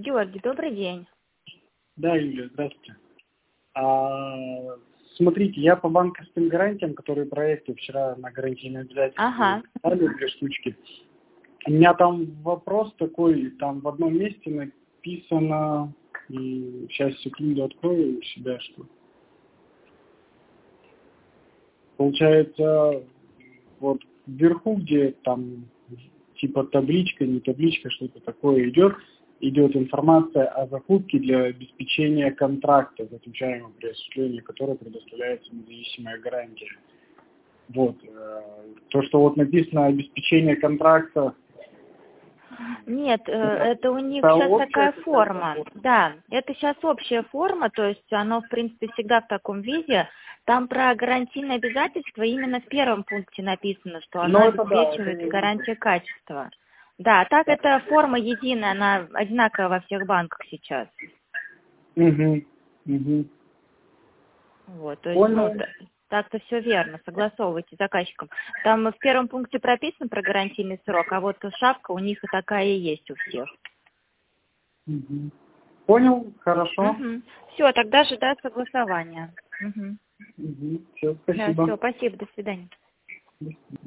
Георгий, добрый день. Да, Юлия, здравствуйте. Смотрите, я по банковским гарантиям, которые проекты вчера на гарантийные обязательства дали 2 штучки. У меня там вопрос такой, там в одном месте написано, сейчас секунду открою у себя, что получается, вот вверху, где там типа табличка, не табличка, что-то такое идет информация о закупке для обеспечения контракта, заключаемого при осуществлении которого предоставляется независимая гарантия. Вот. То, что вот написано обеспечение контракта. Нет, это у них сейчас такая форма. Да, это сейчас общая форма, то есть оно, в принципе, всегда в таком виде. Там про гарантийные обязательства именно в первом пункте написано, что она обеспечивает гарантию качества. Да, так это форма единая, она одинаковая во всех банках сейчас. Вот, то есть, так-то все верно, согласовывайте с заказчиком. Там в первом пункте прописан про гарантийный срок, а вот шапка у них и такая и есть у всех. Понял, хорошо. Все, тогда ожидаю согласования. Все, спасибо. Да, все, спасибо, до свидания.